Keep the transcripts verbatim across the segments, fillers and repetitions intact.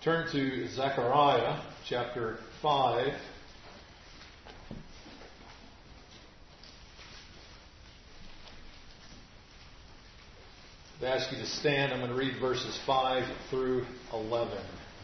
Turn to Zechariah chapter five. I ask you to stand. I'm going to read verses five through eleven.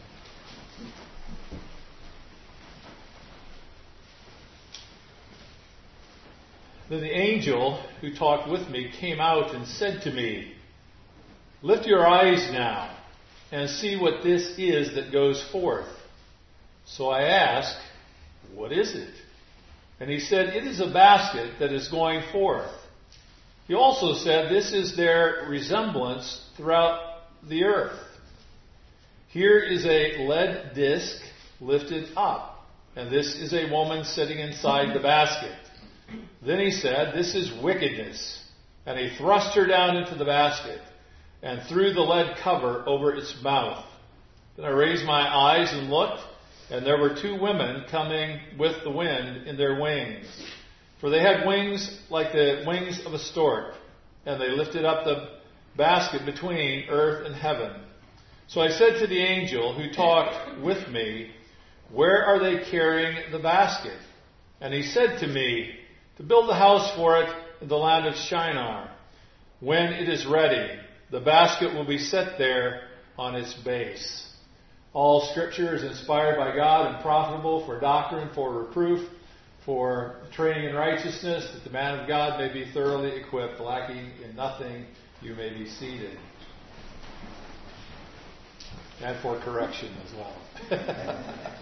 Then the angel who talked with me came out and said to me, "Lift your eyes now and see what this is that goes forth." So I asked, "What is it?" And he said, "It is a basket that is going forth." He also said, "This is their resemblance throughout the earth. Here is a lead disc lifted up, and this is a woman sitting inside the basket." Then he said, "This is wickedness." And he thrust her down into the basket and threw the lead cover over its mouth. Then I raised my eyes and looked, and there were two women coming with the wind in their wings. For they had wings like the wings of a stork, and they lifted up the basket between earth and heaven. So I said to the angel who talked with me, "Where are they carrying the basket?" And he said to me, "To build a house for it in the land of Shinar. When it is ready, the basket will be set there on its base." All Scripture is inspired by God and profitable for doctrine, for reproof, for training in righteousness, that the man of God may be thoroughly equipped, lacking in nothing. You may be seated. And for correction as well.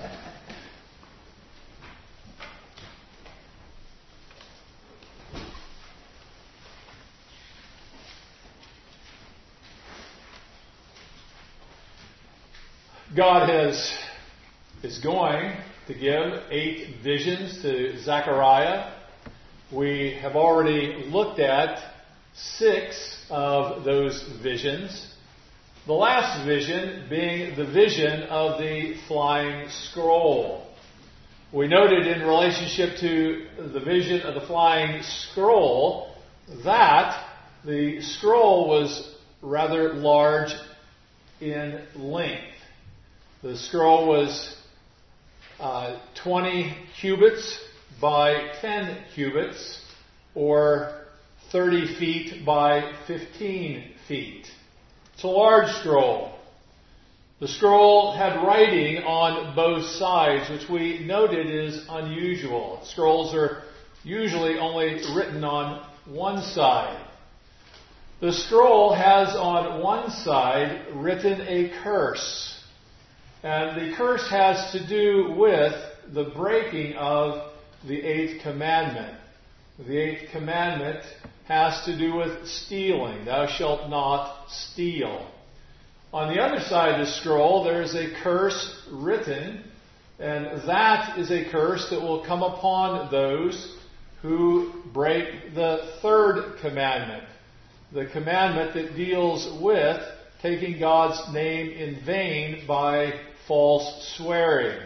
God has is going to give eight visions to Zechariah. We have already looked at six of those visions. The last vision being the vision of the flying scroll. We noted in relationship to the vision of the flying scroll that the scroll was rather large in length. The scroll was uh, twenty cubits by ten cubits, or thirty feet by fifteen feet. It's a large scroll. The scroll had writing on both sides, which we noted is unusual. Scrolls are usually only written on one side. The scroll has on one side written a curse. And the curse has to do with the breaking of the eighth commandment. The eighth commandment has to do with stealing. Thou shalt not steal. On the other side of the scroll, there is a curse written, and that is a curse that will come upon those who break the third commandment. The commandment that deals with taking God's name in vain by false swearing.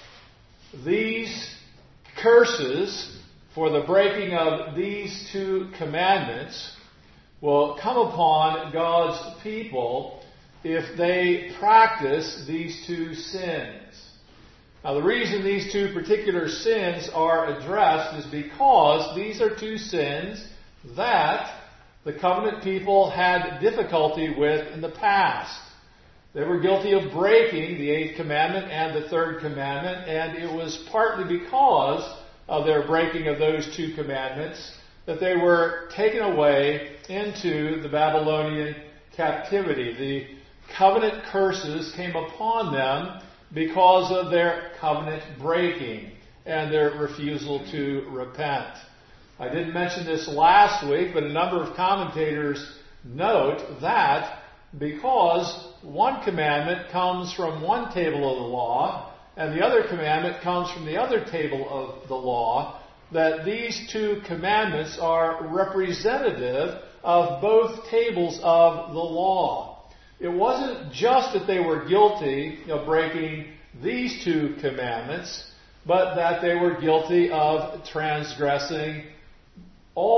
These curses for the breaking of these two commandments will come upon God's people if they practice these two sins. Now, the reason these two particular sins are addressed is because these are two sins that the covenant people had difficulty with in the past. They were guilty of breaking the eighth commandment and the third commandment, and it was partly because of their breaking of those two commandments that they were taken away into the Babylonian captivity. The covenant curses came upon them because of their covenant breaking and their refusal to repent. I didn't mention this last week, but a number of commentators note that because one commandment comes from one table of the law and the other commandment comes from the other table of the law, that these two commandments are representative of both tables of the law. It wasn't just that they were guilty of breaking these two commandments, but that they were guilty of transgressing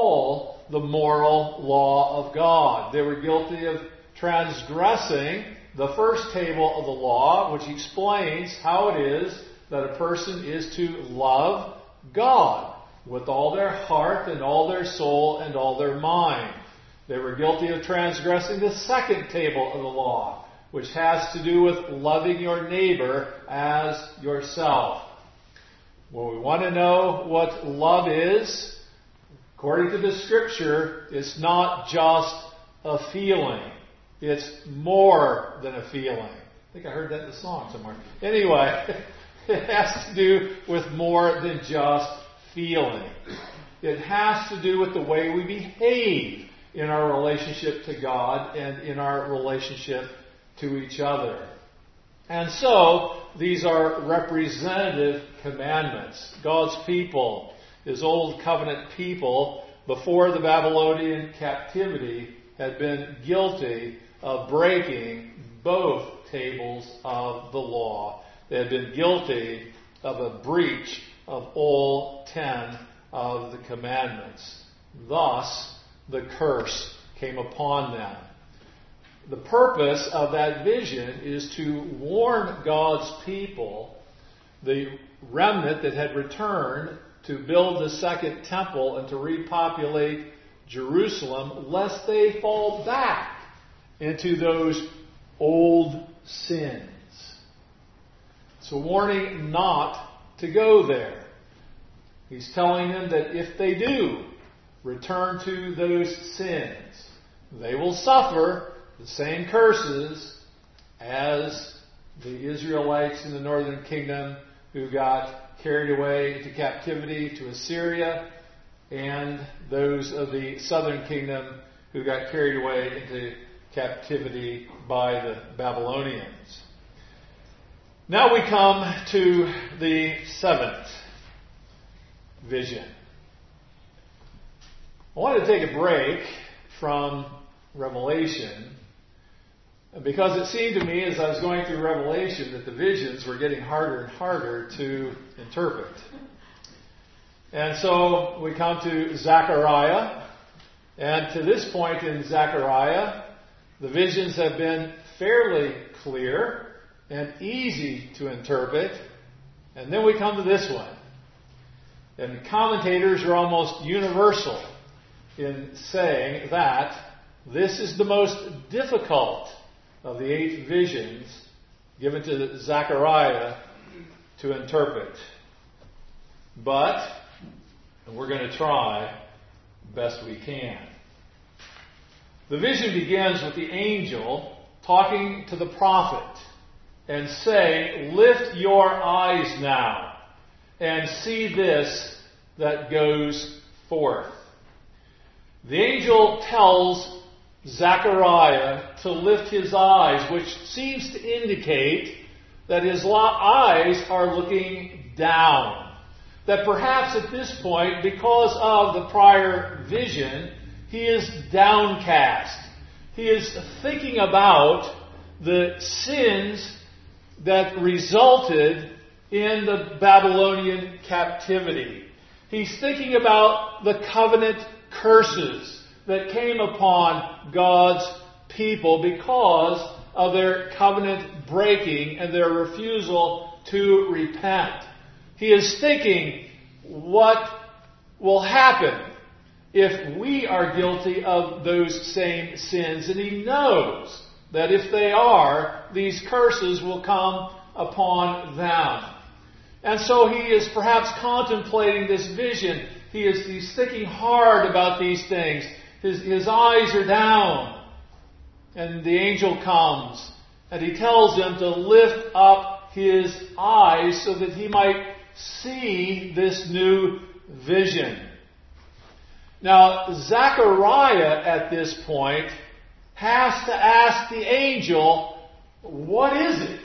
all the moral law of God. They were guilty of transgressing the first table of the law, which explains how it is that a person is to love God with all their heart and all their soul and all their mind. They were guilty of transgressing the second table of the law, which has to do with loving your neighbor as yourself. Well, we want to know what love is. According to the Scripture, it's not just a feeling. It's more than a feeling. I think I heard that in the song somewhere. Anyway, it has to do with more than just feeling. It has to do with the way we behave in our relationship to God and in our relationship to each other. And so, these are representative commandments. God's people, His old covenant people, before the Babylonian captivity, had been guilty of breaking both tables of the law. They had been guilty of a breach of all ten of the commandments. Thus, the curse came upon them. The purpose of that vision is to warn God's people, the remnant that had returned, to build the second temple and to repopulate Jerusalem, lest they fall back into those old sins. It's a warning not to go there. He's telling them that if they do return to those sins, they will suffer the same curses as the Israelites in the northern kingdom who got carried away into captivity to Assyria, and those of the southern kingdom who got carried away into captivity by the Babylonians. Now we come to the seventh vision. I wanted to take a break from Revelation because it seemed to me as I was going through Revelation that the visions were getting harder and harder to interpret. And so we come to Zechariah, and to this point in Zechariah, the visions have been fairly clear and easy to interpret. And then we come to this one. And commentators are almost universal in saying that this is the most difficult of the eight visions given to Zechariah to interpret. But, and we're going to try best we can. The vision begins with the angel talking to the prophet and saying, "Lift your eyes now and see this that goes forth." The angel tells Zechariah to lift his eyes, which seems to indicate that his eyes are looking down. That perhaps at this point, because of the prior vision, he is downcast. He is thinking about the sins that resulted in the Babylonian captivity. He's thinking about the covenant curses that came upon God's people because of their covenant breaking and their refusal to repent. He is thinking what will happen if we are guilty of those same sins. And he knows that if they are, these curses will come upon them. And so he is perhaps contemplating this vision. He is he's thinking hard about these things. His, his eyes are down. And the angel comes and he tells him to lift up his eyes so that he might see this new vision. Now, Zechariah at this point has to ask the angel, what is it?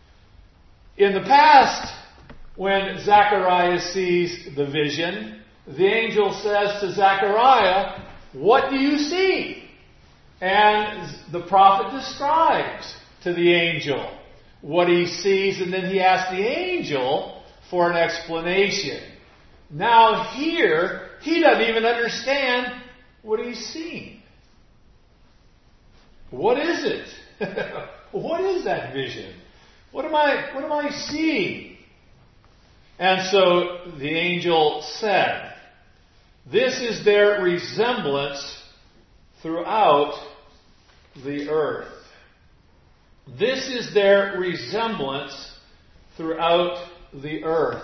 In the past, when Zechariah sees the vision, the angel says to Zechariah, "What do you see?" And the prophet describes to the angel what he sees, and then he asks the angel for an explanation. Now here, he doesn't even understand what he's seeing. What is it? what is that vision? What am I, what am I seeing? And so the angel said, this is their resemblance throughout the earth. This is their resemblance throughout the earth.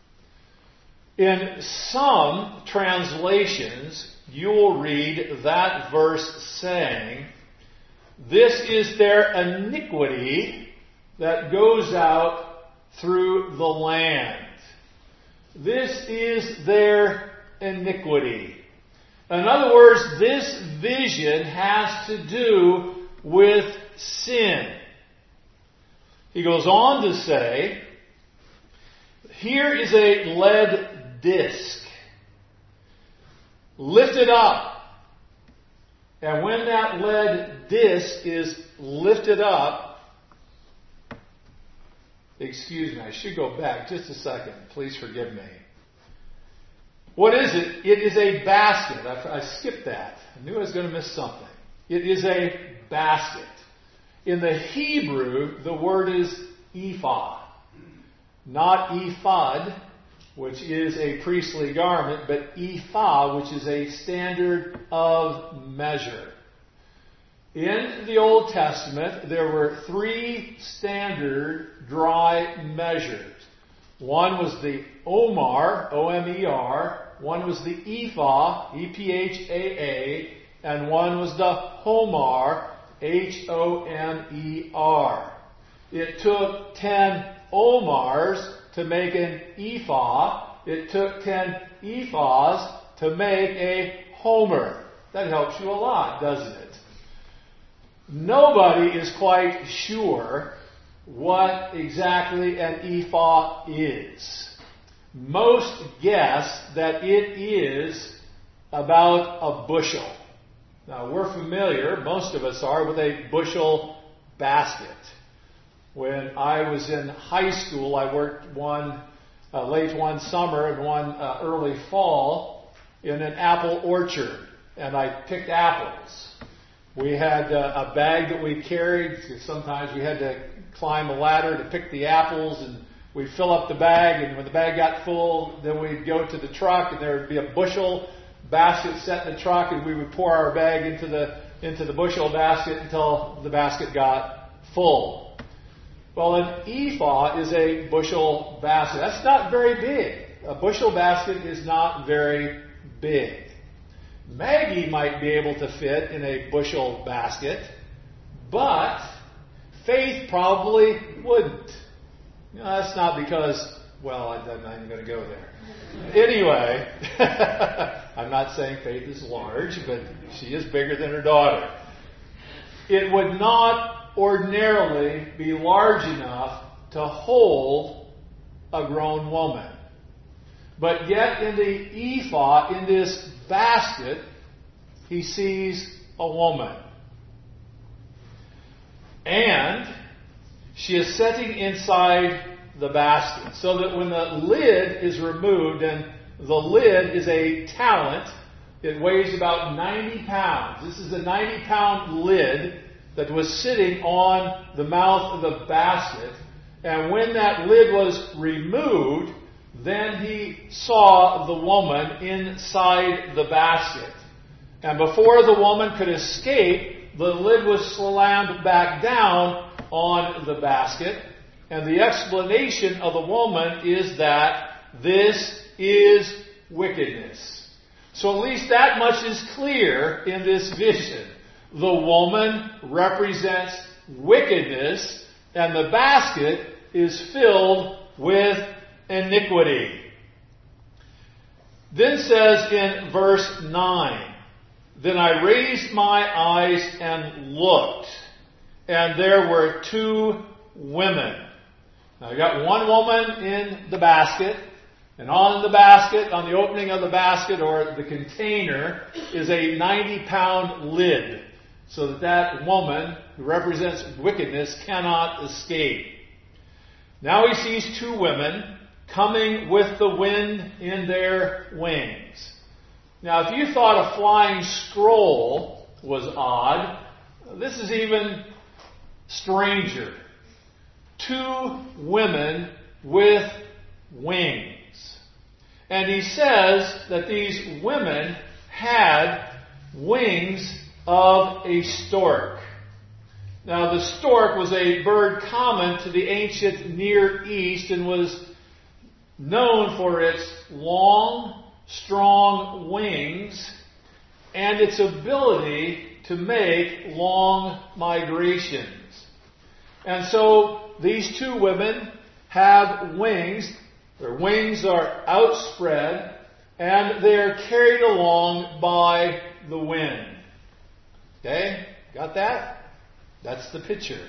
In some translations, you will read that verse saying, this is their iniquity that goes out through the land. This is their iniquity. In other words, this vision has to do with sin. He goes on to say, here is a lead disc lifted up. And when that lead disc is lifted up, excuse me, I should go back just a second. Please forgive me. What is it? It is a basket. I, I skipped that. I knew I was going to miss something. It is a basket. In the Hebrew, the word is ephah. Not ephod, which is a priestly garment, but ephah, which is a standard of measure. In the Old Testament, there were three standard dry measures. One was the Omer, O M E R. One was the Ephah, E P H A A. And one was the Homer, H O M E R. It took ten Omars to make an ephah. It took ten ephahs to make a homer. That helps you a lot, doesn't it? Nobody is quite sure what exactly an ephah is. Most guess that it is about a bushel. Now, we're familiar, most of us are, with a bushel basket. When I was in high school, I worked one uh, late one summer and one uh, early fall in an apple orchard, and I picked apples. We had uh, a bag that we carried. Sometimes we had to climb a ladder to pick the apples, and we'd fill up the bag, and when the bag got full, then we'd go to the truck, and there would be a bushel basket set in the truck, and we would pour our bag into the into the bushel basket until the basket got full. Well, an ephah is a bushel basket. That's not very big. A bushel basket is not very big. Maggie might be able to fit in a bushel basket, but Faith probably wouldn't. You know, that's not because, well, I'm not even going to go there. Anyway, I'm not saying Faith is large, but she is bigger than her daughter. It would not ordinarily be large enough to hold a grown woman. But yet in the ephah, in this basket, he sees a woman. And she is sitting inside the basket. So that when the lid is removed, and the lid is a talent, it weighs about ninety pounds. This is a ninety pound lid that was sitting on the mouth of the basket. And when that lid was removed, then he saw the woman inside the basket. And before the woman could escape, the lid was slammed back down on the basket. And the explanation of the woman is that this is wickedness. So at least that much is clear in this vision. The woman represents wickedness, and the basket is filled with iniquity. Then says in verse nine, then I raised my eyes and looked, and there were two women. Now you got one woman in the basket, and on the basket, on the opening of the basket or the container, is a ninety pound lid, so that that woman, who represents wickedness, cannot escape. Now he sees two women coming with the wind in their wings. Now, if you thought a flying scroll was odd, this is even stranger. Two women with wings. And he says that these women had wings of a stork. Now, the stork was a bird common to the ancient Near East and was known for its long, strong wings and its ability to make long migrations. And so these two women have wings. Their wings are outspread and they are carried along by the wind. Okay? Got that? That's the picture.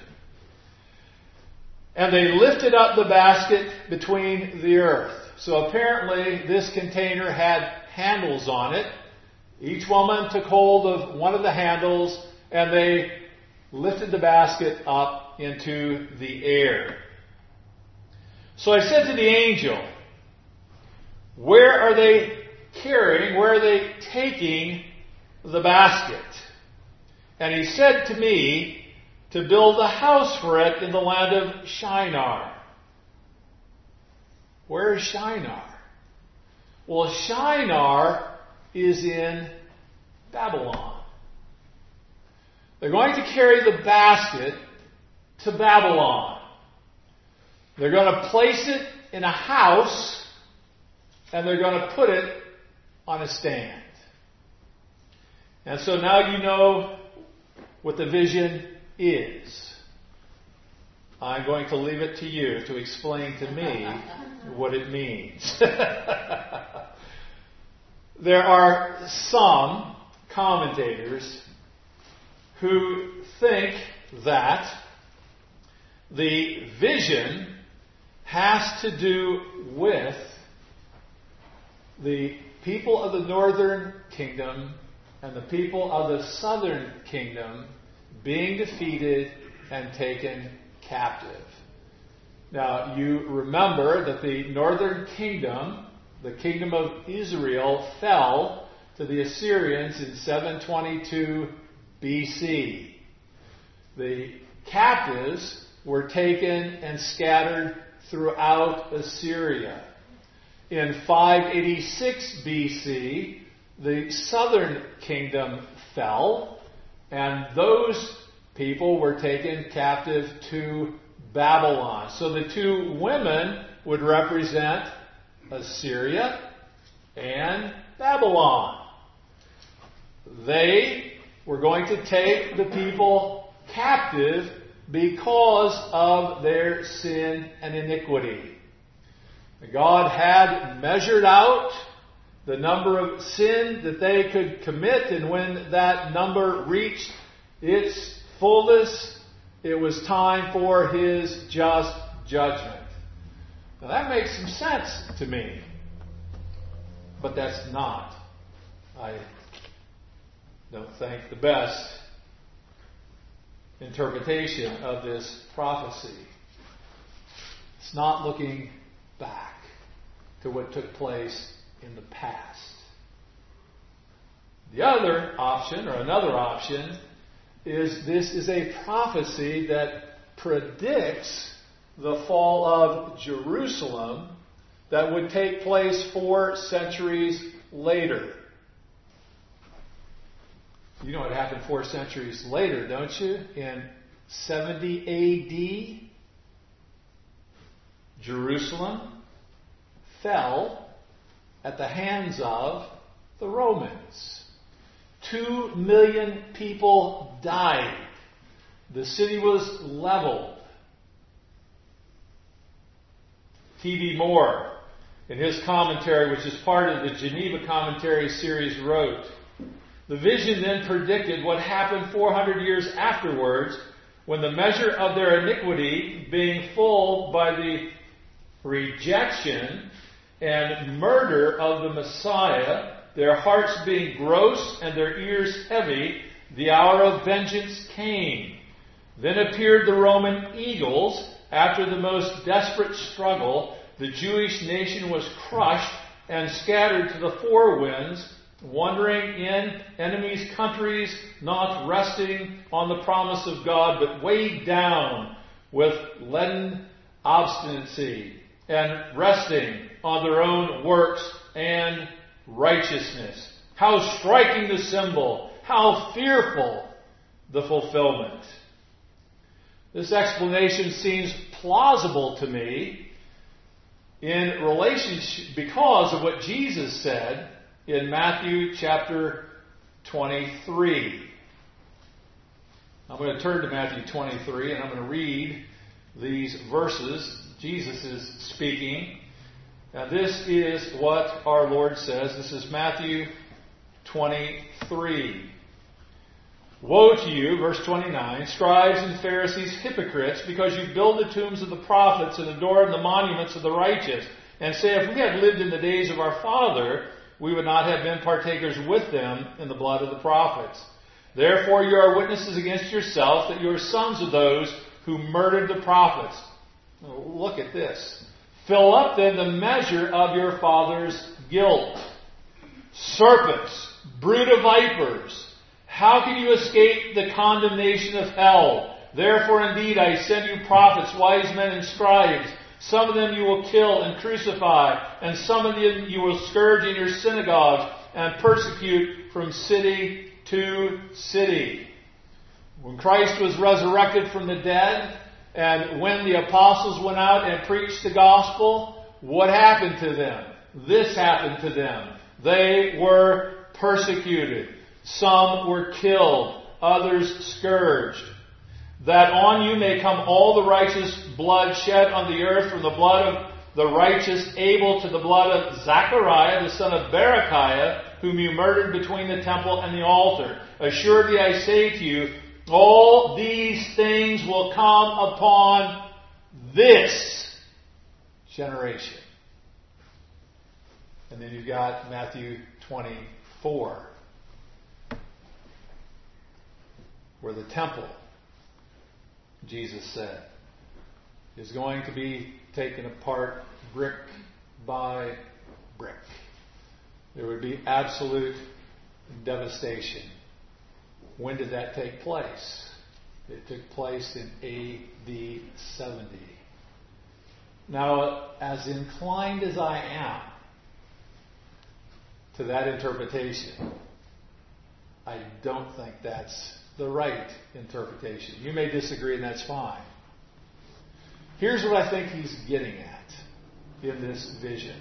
And they lifted up the basket between the earth. So apparently this container had handles on it. Each woman took hold of one of the handles and they lifted the basket up into the air. So I said to the angel, where are they carrying, where are they taking the basket? And he said to me, to build a house for it in the land of Shinar. Where is Shinar? Well, Shinar is in Babylon. They're going to carry the basket to Babylon. They're going to place it in a house and they're going to put it on a stand. And so now you know what the vision is. I'm going to leave it to you to explain to me what it means. There are some commentators who think that the vision has to do with the people of the northern kingdom and the people of the southern kingdom being defeated and taken captive. Now, you remember that the northern kingdom, the kingdom of Israel, fell to the Assyrians in seven twenty-two B C. The captives were taken and scattered throughout Assyria. In five eighty-six B C, the southern kingdom fell, and those people were taken captive to Babylon. So the two women would represent Assyria and Babylon. They were going to take the people captive because of their sin and iniquity. God had measured out the number of sin that they could commit, and when that number reached its fullness, it was time for His just judgment. Now that makes some sense to me, but that's not, I don't think, the best interpretation of this prophecy. It's not looking back to what took place in the past. The other option, or another option, is this is a prophecy that predicts the fall of Jerusalem that would take place four centuries later. You know what happened four centuries later, don't you? In seventy A D, Jerusalem fell at the hands of the Romans. Two million people died. The city was leveled. T V Moore, in his commentary, which is part of the Geneva Commentary series, wrote, "The vision then predicted what happened four hundred years afterwards, when the measure of their iniquity being full by the rejection and murder of the Messiah, their hearts being gross and their ears heavy, the hour of vengeance came. Then appeared the Roman eagles. After the most desperate struggle, the Jewish nation was crushed and scattered to the four winds, wandering in enemies' countries, not resting on the promise of God, but weighed down with leaden obstinacy and resting on their own works and righteousness. How striking the symbol! How fearful the fulfillment! This explanation seems plausible to me in relationship because of what Jesus said in Matthew chapter twenty-three. I'm going to turn to Matthew twenty-three and I'm going to read these verses. Jesus is speaking. Now this is what our Lord says. This is Matthew twenty-three. Woe to you, verse twenty-nine, scribes and Pharisees, hypocrites, because you build the tombs of the prophets and adorn the monuments of the righteous, and say, if we had lived in the days of our father, we would not have been partakers with them in the blood of the prophets. Therefore you are witnesses against yourself that you are sons of those who murdered the prophets. Look at this. Fill up then the measure of your father's guilt. Serpents, brood of vipers, how can you escape the condemnation of hell? Therefore indeed I send you prophets, wise men and scribes. Some of them you will kill and crucify, and some of them you will scourge in your synagogues and persecute from city to city. When Christ was resurrected from the dead, and when the apostles went out and preached the gospel, what happened to them? This happened to them. They were persecuted. Some were killed. Others scourged. That on you may come all the righteous blood shed on the earth, from the blood of the righteous Abel to the blood of Zachariah, the son of Berechiah, whom you murdered between the temple and the altar. Assuredly I say to you, all these things will come upon this generation. And then you've got Matthew twenty-four, where the temple, Jesus said, is going to be taken apart brick by brick. There would be absolute devastation. When did that take place? It took place in A D seventy. Now, as inclined as I am to that interpretation, I don't think that's the right interpretation. You may disagree, and that's fine. Here's what I think he's getting at in this vision.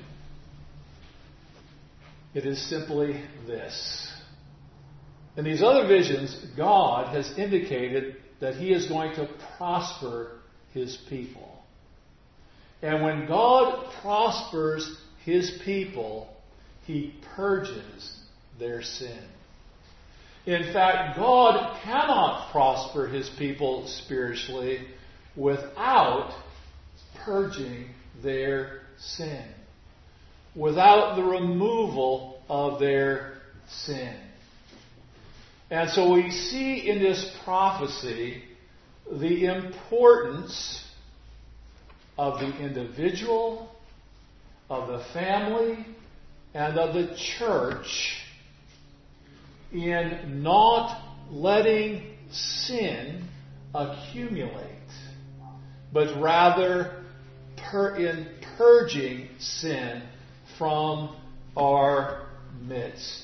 It is simply this. In these other visions, God has indicated that He is going to prosper His people. And when God prospers His people, He purges their sin. In fact, God cannot prosper His people spiritually without purging their sin, without the removal of their sin. And so we see in this prophecy the importance of the individual, of the family, and of the church in not letting sin accumulate, but rather per- in purging sin from our midst.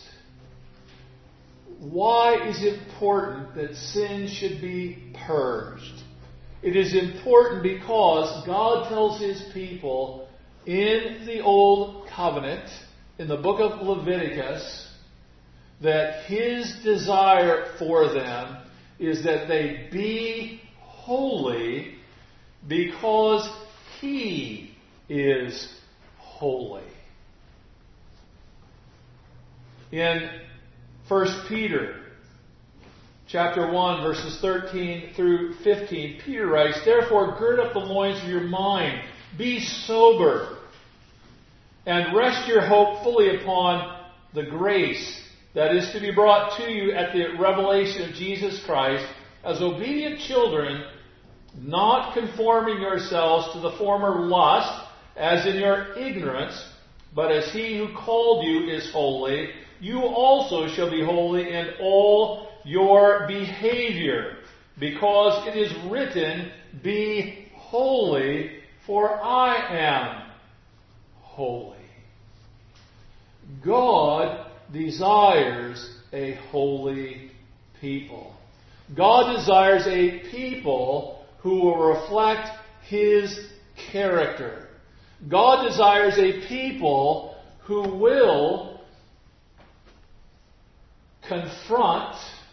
Why is it important that sin should be purged? It is important because God tells His people in the Old Covenant, in the book of Leviticus, that His desire for them is that they be holy because He is holy. In First Peter chapter one, verses thirteen through fifteen, Peter writes, therefore gird up the loins of your mind, be sober, and rest your hope fully upon the grace that is to be brought to you at the revelation of Jesus Christ, as obedient children, not conforming yourselves to the former lust, as in your ignorance, but as He who called you is holy, you also shall be holy in all your behavior, because it is written, be holy, for I am holy. God desires a holy people. God desires a people who will reflect His character. God desires a people who will confront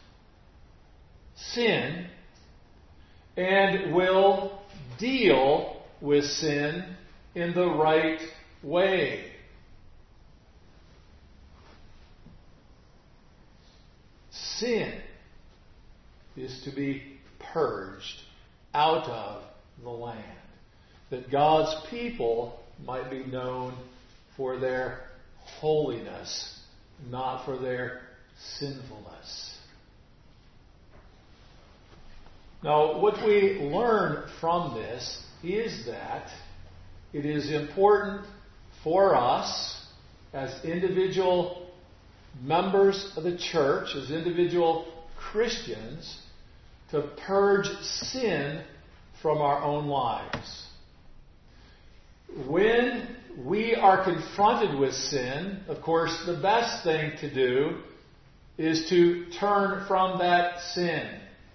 sin and will deal with sin in the right way. Sin is to be purged out of the land, that God's people might be known for their holiness, not for their sinfulness. Now, what we learn from this is that it is important for us as individual members of the church, as individual Christians, to purge sin from our own lives. When we are confronted with sin, of course, the best thing to do is to turn from that sin.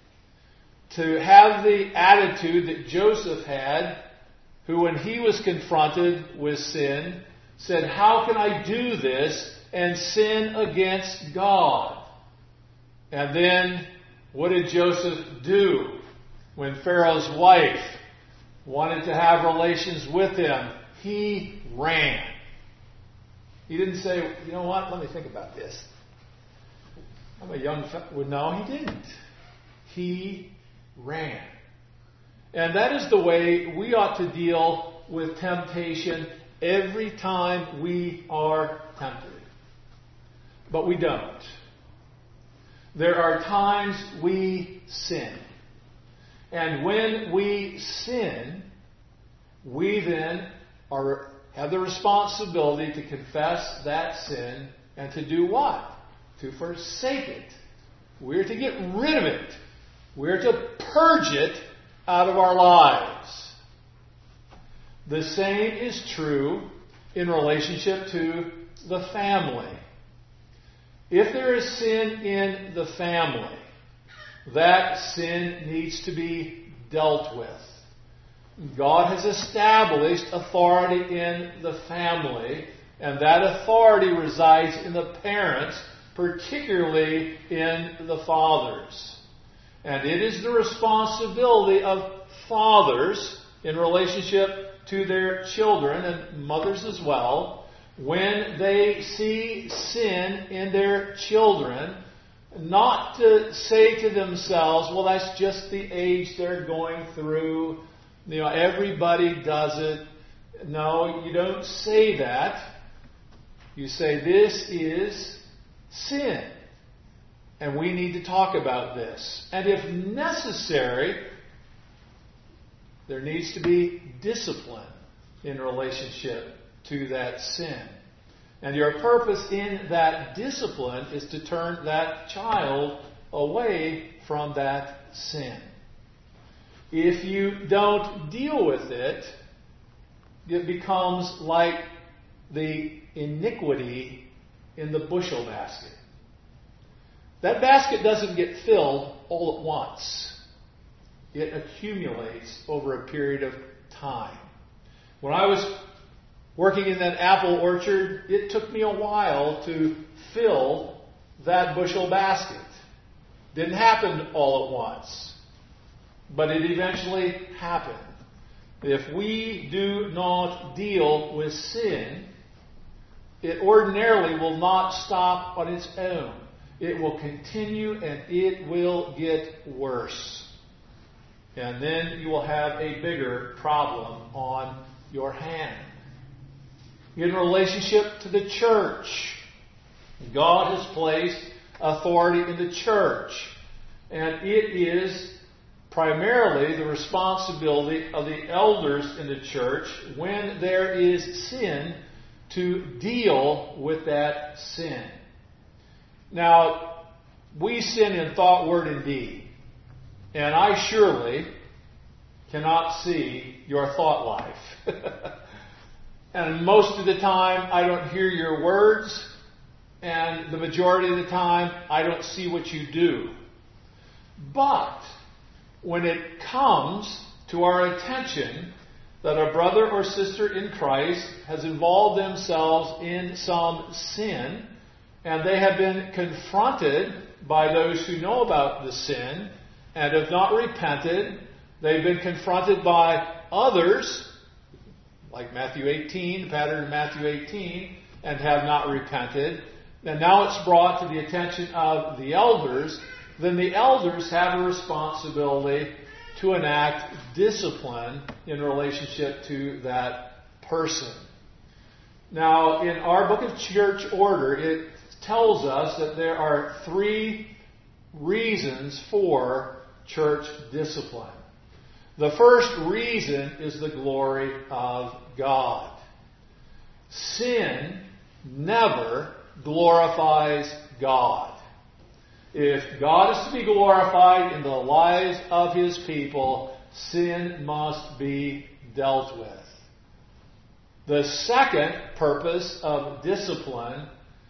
To have the attitude that Joseph had, who when he was confronted with sin, said, how can I do this and sin against God? And then, what did Joseph do when Pharaoh's wife wanted to have relations with him? He ran. He didn't say, you know what, let me think about this. I'm a young fellow. Well, no, he didn't. He ran. And that is the way we ought to deal with temptation every time we are tempted. But we don't. There are times we sin. And when we sin, we then are, have the responsibility to confess that sin and to do what? To forsake it. We're to get rid of it. We're to purge it out of our lives. The same is true in relationship to the family. If there is sin in the family, that sin needs to be dealt with. God has established authority in the family, and that authority resides in the parents, particularly in the fathers. And it is the responsibility of fathers in relationship to their children, and mothers as well, when they see sin in their children, not to say to themselves, well, that's just the age they're going through. You know, everybody does it. No, you don't say that. You say, this is sin. And we need to talk about this. And if necessary, there needs to be discipline in relationship to that sin. And your purpose in that discipline is to turn that child away from that sin. If you don't deal with it, it becomes like the iniquity in the bushel basket. That basket doesn't get filled all at once. It accumulates over a period of time. When I was working in that apple orchard, it took me a while to fill that bushel basket. Didn't happen all at once, but it eventually happened. If we do not deal with sin, it ordinarily will not stop on its own. It will continue and it will get worse. And then you will have a bigger problem on your hand. In relationship to the church, God has placed authority in the church. And it is primarily the responsibility of the elders in the church, when there is sin, to deal with that sin. Now, we sin in thought, word, and deed. And I surely cannot see your thought life. And most of the time, I don't hear your words. And the majority of the time, I don't see what you do. But when it comes to our attention that a brother or sister in Christ has involved themselves in some sin, and they have been confronted by those who know about the sin and have not repented, they've been confronted by others, like Matthew eighteen, the pattern of Matthew eighteen, and have not repented, and now it's brought to the attention of the elders, then the elders have a responsibility to enact discipline in relationship to that person. Now, in our book of church order, it tells us that there are three reasons for church discipline. The first reason is the glory of God. Sin never glorifies God. If God is to be glorified in the lives of His people, sin must be dealt with. The second purpose of discipline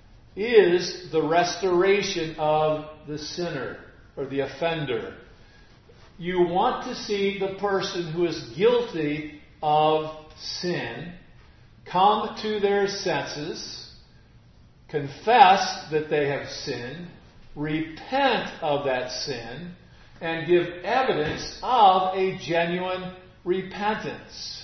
is the restoration of the sinner or the offender. You want to see the person who is guilty of sin come to their senses, confess that they have sinned, repent of that sin, and give evidence of a genuine repentance.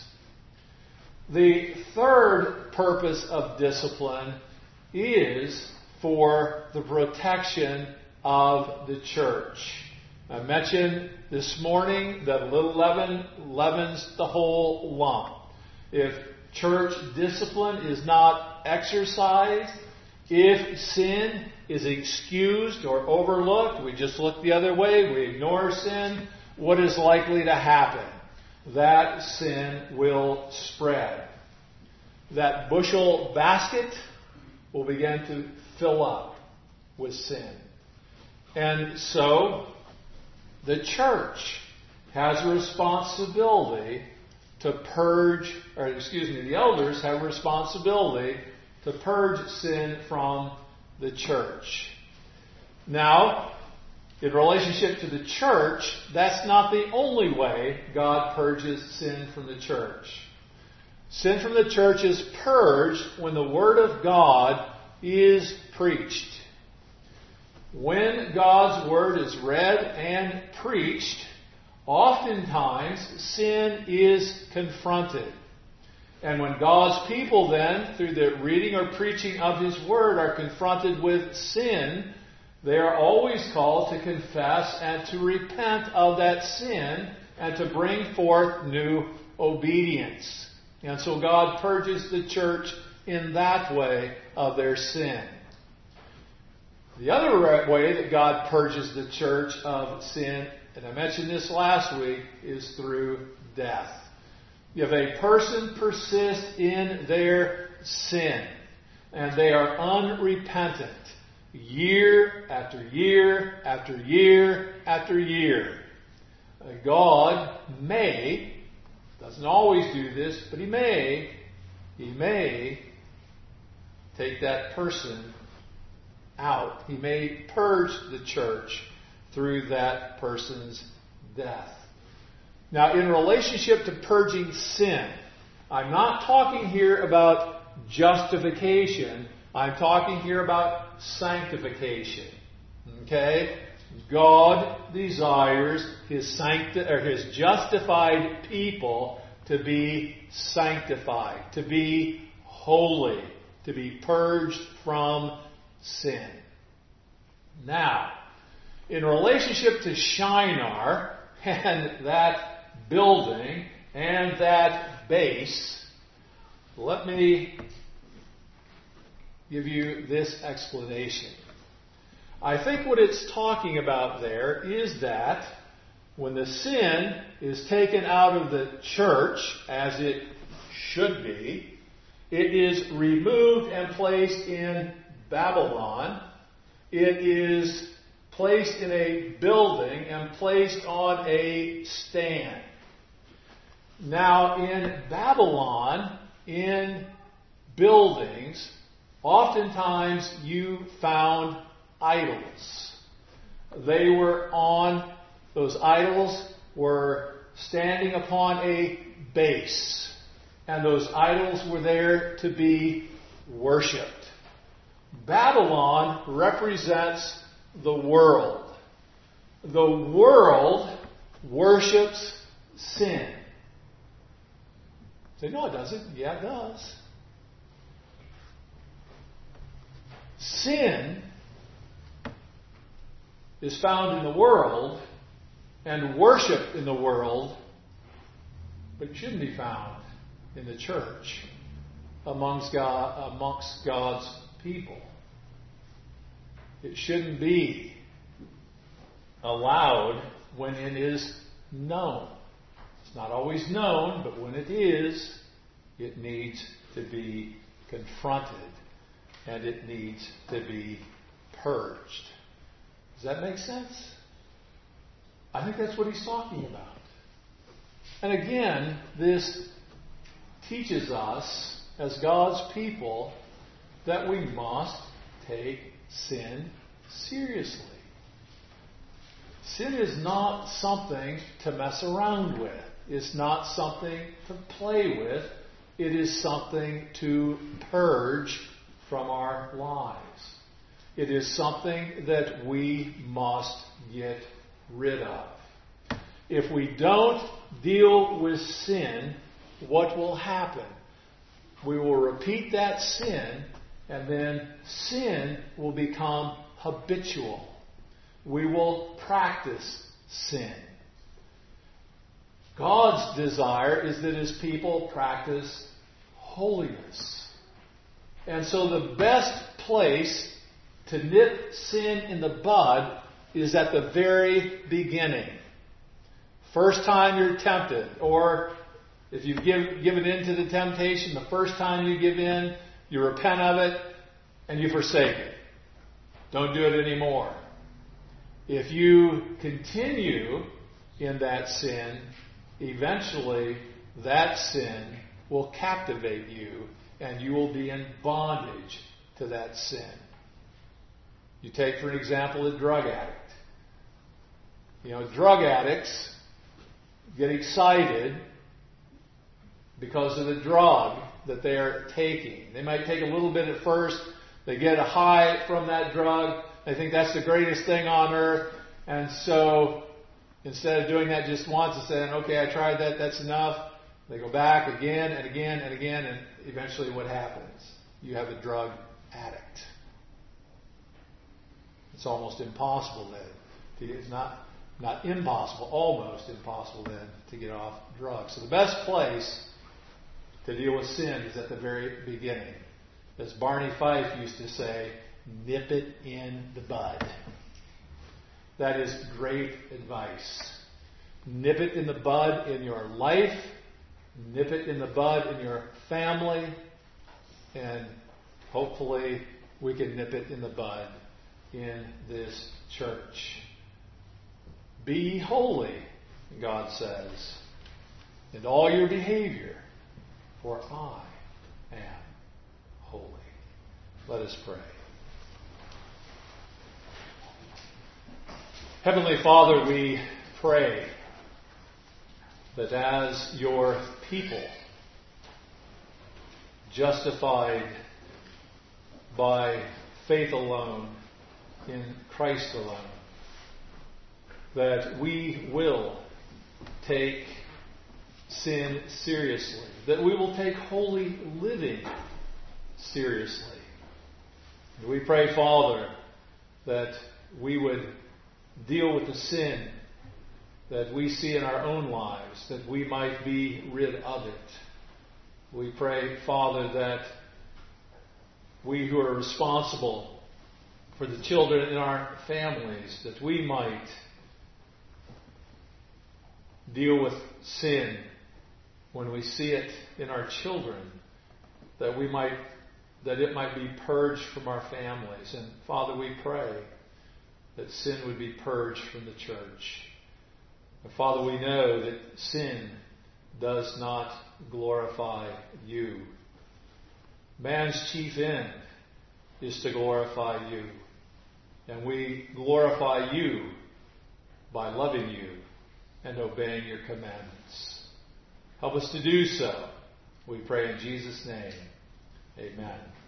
The third purpose of discipline is for the protection of the church. I mentioned this morning that a little leaven leavens the whole lump. If church discipline is not exercised, if sin is excused or overlooked, we just look the other way, we ignore sin, what is likely to happen? That sin will spread. That bushel basket will begin to fill up with sin. And so, the church has a responsibility to purge, or excuse me, the elders have a responsibility to purge sin from the church. Now, in relationship to the church, that's not the only way God purges sin from the church. Sin from the church is purged when the Word of God is preached. When God's Word is read and preached, oftentimes sin is confronted. And when God's people then, through the reading or preaching of His Word, are confronted with sin, they are always called to confess and to repent of that sin and to bring forth new obedience. And so God purges the church in that way of their sin. The other way that God purges the church of sin, and I mentioned this last week, is through death. If a person persists in their sin and they are unrepentant, year after year after year after year, God may, doesn't always do this, but He may, He may take that person out. He may purge the church through that person's death. Now, in relationship to purging sin, I'm not talking here about justification. I'm talking here about sanctification. Okay? God desires His sancti- or His justified people to be sanctified, to be holy, to be purged from sin. Now, in relationship to Shinar and that building and that base, let me give you this explanation. I think what it's talking about there is that when the sin is taken out of the church, as it should be, it is removed and placed in Babylon, It is placed in a building and placed on a stand. Now, in Babylon, in buildings, oftentimes you found idols. They were on, those idols were standing upon a base. And those idols were there to be worshipped. Babylon represents the world. The world worships sin. Say, no, it doesn't. Yeah, it does. Sin is found in the world and worship in the world, but it shouldn't be found in the church amongst God, amongst God's people. It shouldn't be allowed when it is known. It's not always known, but when it is, it needs to be confronted and it needs to be purged. Does that make sense? I think that's what he's talking about. And again, this teaches us as God's people that we must take sin seriously. Sin is not something to mess around with. It's not something to play with. It is something to purge from our lives. It is something that we must get rid of. If we don't deal with sin, what will happen? We will repeat that sin, and then sin will become habitual. We will practice sin. God's desire is that His people practice holiness. And so the best place to nip sin in the bud is at the very beginning. First time you're tempted, or if you've give, given in to the temptation, the first time you give in, you repent of it, and you forsake it. Don't do it anymore. If you continue in that sin, eventually that sin will captivate you, and you will be in bondage to that sin. You take, for example, a drug addict. You know, drug addicts get excited because of the drug that they're taking. They might take a little bit at first. They get a high from that drug. They think that's the greatest thing on earth. And so instead of doing that just once and saying, okay, I tried that, that's enough, they go back again and again and again, and eventually what happens? You have a drug addict. It's almost impossible then. It's not, not impossible, almost impossible then to get off drugs. So the best place to deal with sin is at the very beginning. As Barney Fife used to say, nip it in the bud. That is great advice. Nip it in the bud in your life. Nip it in the bud in your family. And hopefully we can nip it in the bud in this church. Be holy, God says, in all your behavior, for I am holy. Let us pray. Heavenly Father, we pray that as your people, justified by faith alone, in Christ alone, that we will take sin seriously, that we will take holy living seriously. And we pray, Father, that we would deal with the sin that we see in our own lives, that we might be rid of it. We pray, Father, that we who are responsible for the children in our families, that we might deal with sin when we see it in our children, that we might that it might be purged from our families. And Father, we pray that sin would be purged from the church. And Father, we know that sin does not glorify you. Man's chief end is to glorify you. And we glorify you by loving you and obeying your commandments. Help us to do so. We pray in Jesus' name. Amen.